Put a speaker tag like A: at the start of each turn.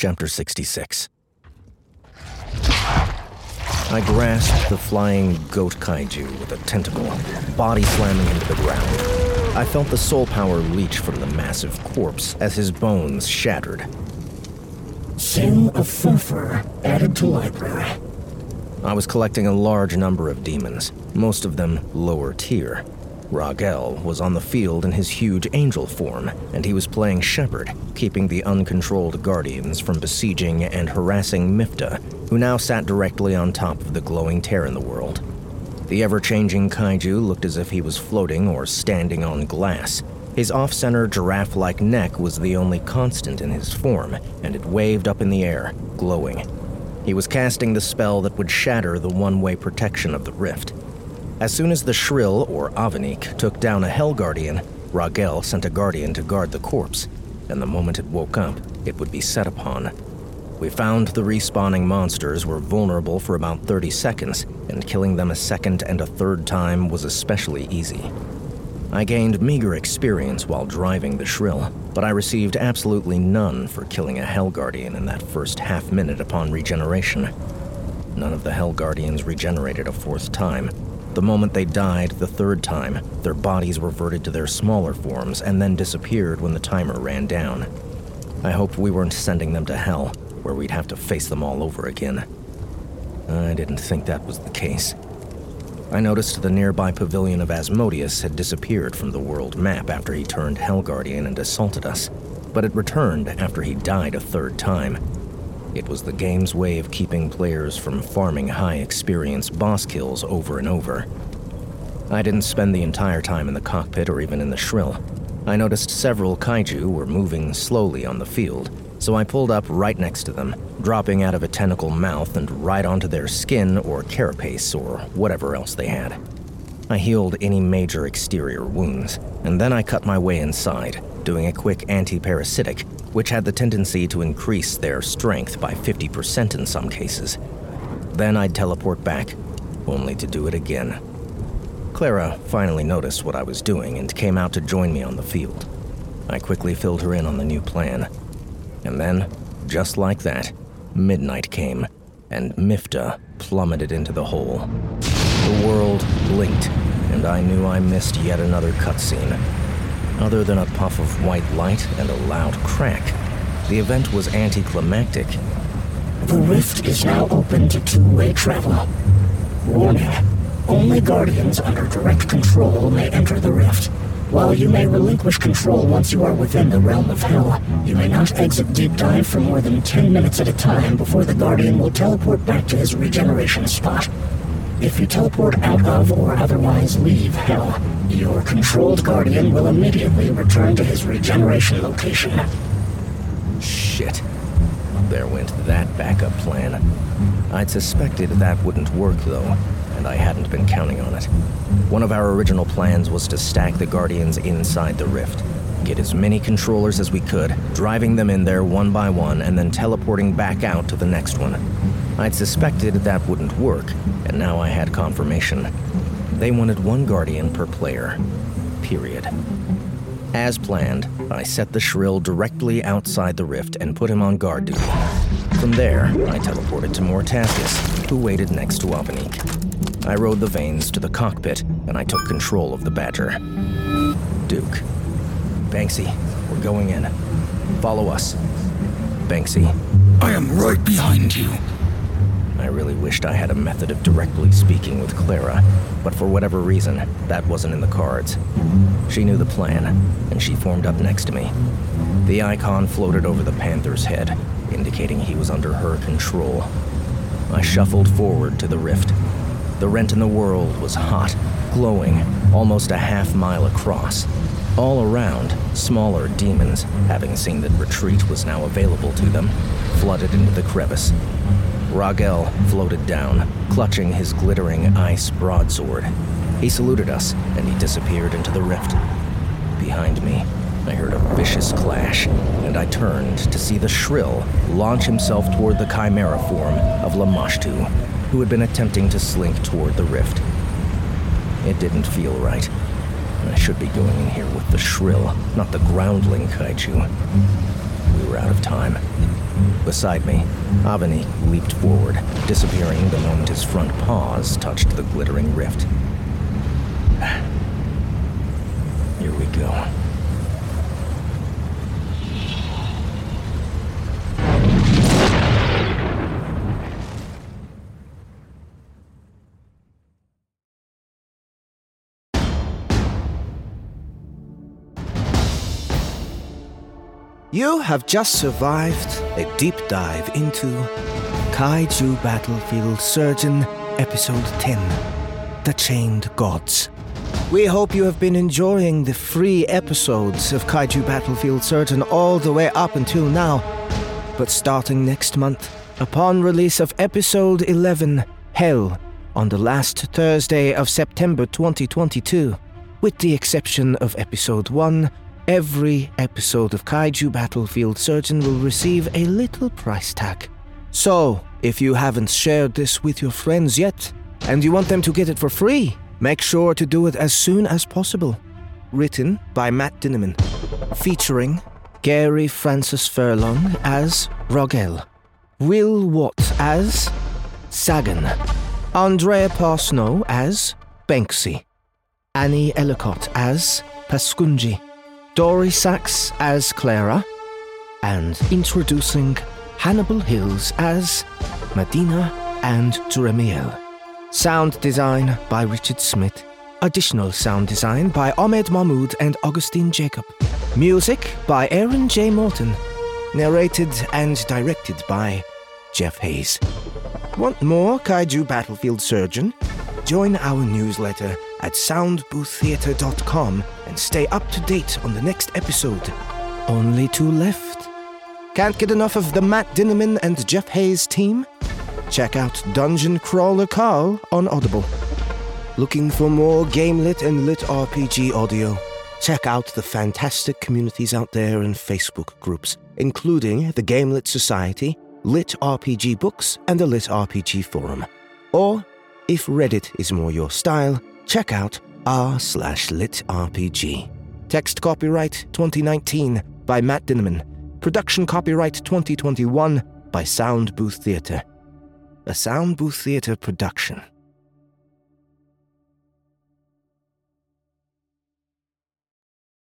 A: Chapter 66. I grasped the flying goat kaiju with a tentacle, body slamming into the ground. I felt the soul power leach from the massive corpse as his bones shattered.
B: Sin of Furfur added to library.
A: I was collecting a large number of demons, most of them lower tier. Ragel was on the field in his huge angel form, and he was playing shepherd, keeping the uncontrolled guardians from besieging and harassing Mifta, who now sat directly on top of the glowing tear in the world. The ever-changing kaiju looked as if he was floating or standing on glass. His off-center giraffe-like neck was the only constant in his form, and it waved up in the air, glowing. He was casting the spell that would shatter the one-way protection of the rift. As soon as the Shrill, or Avanik, took down a Hell Guardian, Ragel sent a Guardian to guard the corpse, and the moment it woke up, it would be set upon. We found the respawning monsters were vulnerable for about 30 seconds, and killing them a second and a third time was especially easy. I gained meager experience while driving the Shrill, but I received absolutely none for killing a Hell Guardian in that first half minute upon regeneration. None of the Hell Guardians regenerated a fourth time. The moment they died the third time, their bodies reverted to their smaller forms and then disappeared when the timer ran down. I hoped we weren't sending them to hell, where we'd have to face them all over again. I didn't think that was the case. I noticed the nearby pavilion of Asmodeus had disappeared from the world map after he turned Hell Guardian and assaulted us, but it returned after he died a third time. It was the game's way of keeping players from farming high-experience boss kills over and over. I didn't spend the entire time in the cockpit or even in the Shrill. I noticed several kaiju were moving slowly on the field, so I pulled up right next to them, dropping out of a tentacle mouth and right onto their skin or carapace or whatever else they had. I healed any major exterior wounds, and then I cut my way inside, doing a quick anti-parasitic, which had the tendency to increase their strength by 50% in some cases. Then I'd teleport back, only to do it again. Clara finally noticed what I was doing and came out to join me on the field. I quickly filled her in on the new plan. And then, just like that, midnight came, and Mifta plummeted into the hole. The world blinked, and I knew I missed yet another cutscene. Other than a puff of white light and a loud crack, the event was anticlimactic.
B: The rift is now open to two-way travel. Warning, only Guardians under direct control may enter the rift. While you may relinquish control once you are within the realm of Hell, you may not exit Deep Dive for more than 10 minutes at a time before the Guardian will teleport back to his regeneration spot. If you teleport out of or otherwise leave Hell, your controlled Guardian will immediately return to his regeneration location.
A: Shit. There went that backup plan. I'd suspected that wouldn't work, though, and I hadn't been counting on it. One of our original plans was to stack the Guardians inside the rift, get as many controllers as we could, driving them in there one by one, and then teleporting back out to the next one. I'd suspected that wouldn't work, and now I had confirmation. They wanted one Guardian per player. Period. As planned, I set the Shrill directly outside the rift and put him on guard duty. From there, I teleported to Mortacius, who waited next to Avanik. I rode the Veins to the cockpit, and I took control of the Badger. Duke. Banksy, we're going in. Follow us. Banksy.
C: I am right behind you.
A: I really wished I had a method of directly speaking with Clara, but for whatever reason, that wasn't in the cards. She knew the plan, and she formed up next to me. The icon floated over the Panther's head, indicating he was under her control. I shuffled forward to the rift. The rent in the world was hot, glowing, almost a half-mile across. All around, smaller demons, having seen that retreat was now available to them, flooded into the crevice. Ragel floated down, clutching his glittering ice broadsword. He saluted us, and he disappeared into the rift. Behind me, I heard a vicious clash, and I turned to see the Shrill launch himself toward the chimera form of Lamashtu, who had been attempting to slink toward the rift. It didn't feel right. I should be going in here with the Shrill, not the groundling kaiju. We were out of time. Beside me, Avani leaped forward, disappearing the moment his front paws touched the glittering rift. Here we go.
D: You have just survived a deep dive into Kaiju Battlefield Surgeon Episode 10, The Chained Gods. We hope you have been enjoying the free episodes of Kaiju Battlefield Surgeon all the way up until now. But starting next month, upon release of Episode 11, Hell, on the last Thursday of September 2022, with the exception of Episode 1, every episode of Kaiju Battlefield Surgeon will receive a little price tag. So, if you haven't shared this with your friends yet, and you want them to get it for free, make sure to do it as soon as possible. Written by Matt Dinneman. Featuring Gary Francis Furlong as Rogel, Will Watt as Sagan, Andrea Parsnow as Banksy, Annie Ellicott as Paskunji, Dory Sachs as Clara, and introducing Hannibal Hills as Medina and Jeremiel. Sound design by Richard Smith. Additional sound design by Ahmed Mahmoud and Augustine Jacob. Music by Aaron J. Morton. Narrated and directed by Jeff Hayes. Want more Kaiju Battlefield Surgeon? Join our newsletter at soundbooththeater.com and stay up to date on the next episode. Only 2 left. Can't get enough of the Matt Dinneman and Jeff Hayes team? Check out Dungeon Crawler Carl on Audible. Looking for more Gamelit and Lit RPG audio? Check out the fantastic communities out there in Facebook groups, including the Gamelit Society, Lit RPG Books, and the Lit RPG Forum. Or, if Reddit is more your style, check out r/litrpg. Text copyright 2019 by Matt Dinneman. Production copyright 2021 by Sound Booth Theater. A Sound Booth Theater production.